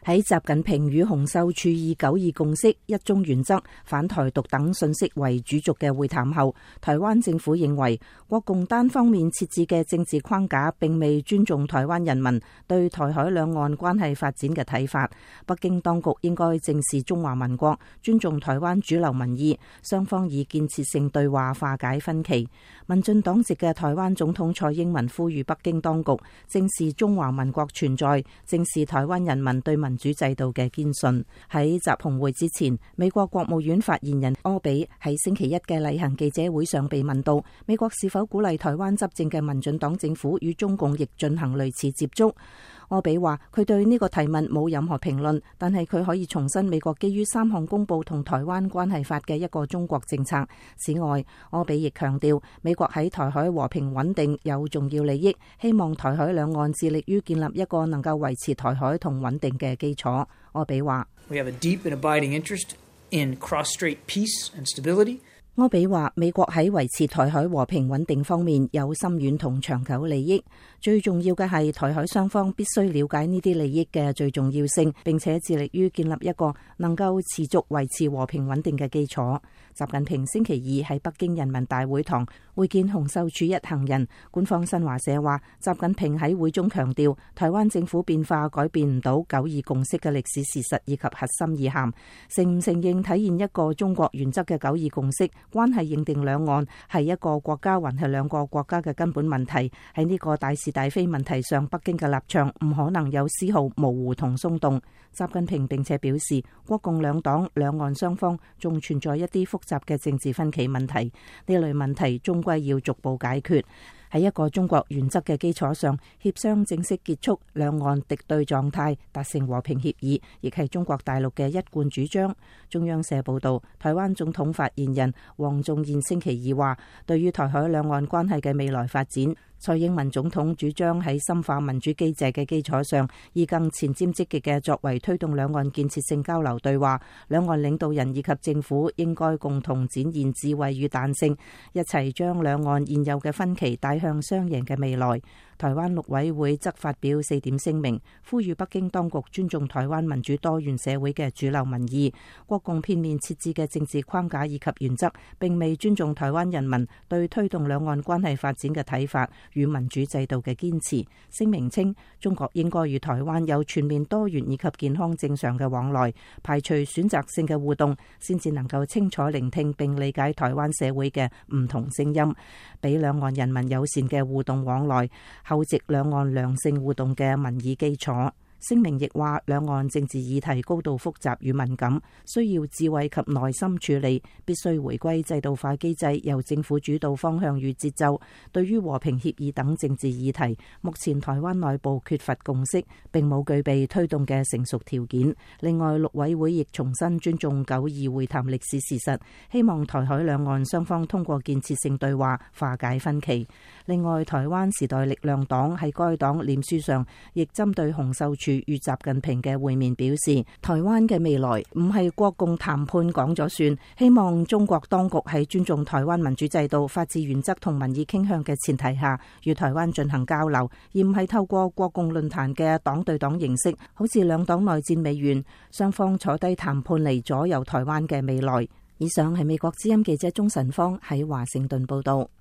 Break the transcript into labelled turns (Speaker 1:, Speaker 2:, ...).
Speaker 1: 喺習近平與洪秀柱以九二共識、一中原則、反台獨等信息為主軸嘅會談後，台灣政府認為國共單方面設置嘅政治框架並未尊重台灣人民對台海兩岸關係發展嘅睇法。北京當局應該正視中華民國，尊重台灣主流民意，雙方以建設性對話化解分歧。民進黨籍嘅台灣總統蔡英文呼籲北京當局正視中華民國存在，正視台灣人民對民主制度嘅堅信。喺習紅會之前，美國國務院發言人柯比喺星期一嘅例行記者會上被問到美國是否鼓勵台灣執政嘅民進黨政府與中共亦進行類似接觸。柯比話佢對呢個提問冇任何評論，但係佢可以重申美國基於3項公報同台灣關係法嘅一個中國政策。此外，柯比亦強調美國喺台海和平穩定有重要利益，希望台海兩岸致力於建立一個能夠維持台海同穩定嘅基礎。柯比話
Speaker 2: ：We have a deep and abiding interest in cross-strait peace and stability.
Speaker 1: 柯比話美國喺維持台海和平穩定方面有深遠同長久利益，最重要嘅係台海雙方必須了解呢啲利益嘅最重要性，並且致力於建立一個能夠持續維持和平穩定嘅基礎。習近平星期二喺北京人民大會堂會見洪秀柱一行人。官方新華社話，習近平喺會中強調，台灣政府變化改變唔到九二共識嘅歷史事實以及核心意涵，承唔承認體現一個中國原則嘅九二共識，關係認定兩岸係一個國家還係兩個國家嘅根本問題。喺呢個大是大非問題上，北京嘅立場唔可能有絲毫模糊同鬆動。習近平並且表示，國共兩黨兩岸雙方仲存在一啲複雜嘅政治分歧問題，呢類問題終歸要逐步解決。喺一個中國原則嘅基礎上，協商正式結束兩岸敵對狀態，達成和平協議，亦係中國大陸嘅一貫主張。中央社報道，台灣總統發言人黃仲彥星期二話，對於台海兩岸關係嘅未來發展，蔡英文總統主張喺深化民主機制嘅基礎上，以更前瞻積極嘅作為推動兩岸建設性交流對話。兩岸領導人以及政府應該共同展現智慧與彈性，一齊將兩岸現有嘅分歧帶向雙贏嘅未來。台灣陸委會則發表4點聲明，呼籲北京當局尊重台灣民主多元社會嘅主流民意。國共片面設置嘅政治框架以及原則，並未尊重台灣人民對推動兩岸關係發展嘅睇法與民主制度嘅堅持。聲明稱，中國應該與台灣有全面多元以及健康正常嘅往來，排除選擇性嘅互動，先至能夠清楚聆聽並理解台灣社會嘅唔同聲音，俾兩岸人民友善嘅互動往來，厚植兩岸良性互動嘅民意基礎。聲明亦話，兩岸政治議題高度複雜與敏感，需要智慧及耐心處理，必須回歸制度化機制，由政府主導方向與節奏。對於和平協議等政治議題，目前台灣內部缺乏共識，並冇具備推動嘅成熟條件。另外，陸委會亦重新尊重九二會談歷史事實，希望台海兩岸雙方通過建設性對話化解分歧。另外，台灣時代力量黨喺該黨臉書上亦針對洪秀柱與習近平嘅會面表示，台灣嘅未來唔係國共談判講咗算，希望中國當局喺尊重台灣民主制度、法治原則同民意傾向嘅前提下，與台灣進行交流，而唔係透過國共論壇嘅黨對黨形式，好似兩黨內戰未完，雙方坐低談判嚟左右台灣嘅未來。以上係美國之音記者鍾晨芳喺華盛頓報道。